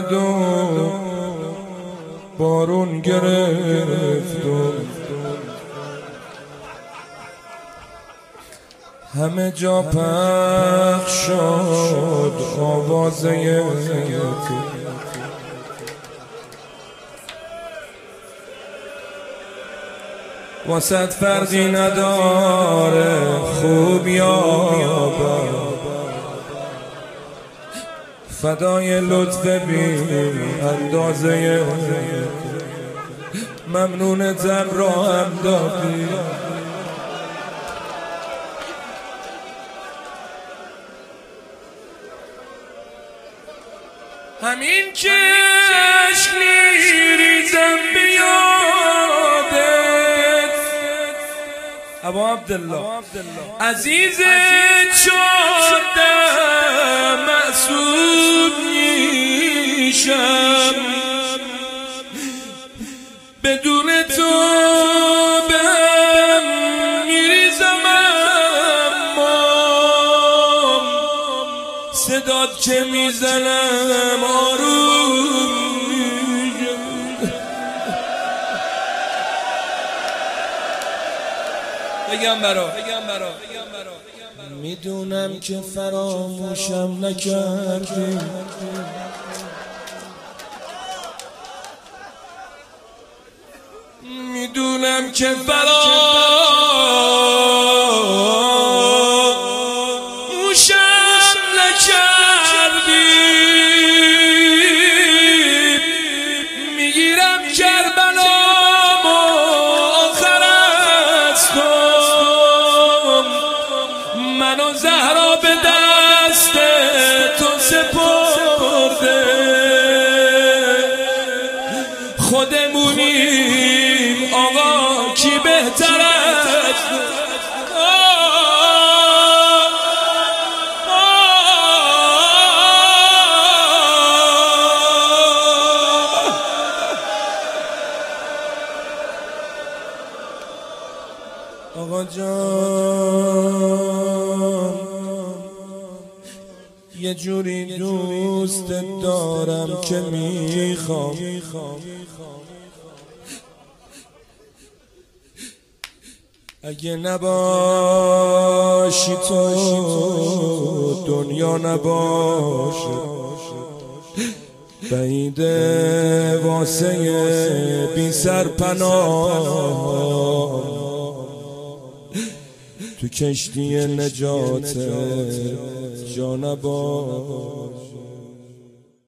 آمد و بارون گرفت و همه جا پخش شد آوازه تو. واسط فرقی نداره خوب یا بد، فدای لطف بی اندازه ممنونتم را هم دادی. همین که اشک میریزم به یادت ابا عبدالله عزیزت شدم، معصوم میشم بدون تو بهم میریزم، اما صدات که میزنم آروم بگم برا میدونم که فراموشم نکردی، میدونم که فراموشم نکردی، میگیرم کربلام آخر از تو، منو زهرا به دست تو سپرده، خودمونیم آقا کی بهتر از آقا جان. یه جوری دوست دارم که میخوام اگه نباشی تو دنیا نباشه، بعیده واسه بی سرپناه تو کشتی نجات جا نباشه.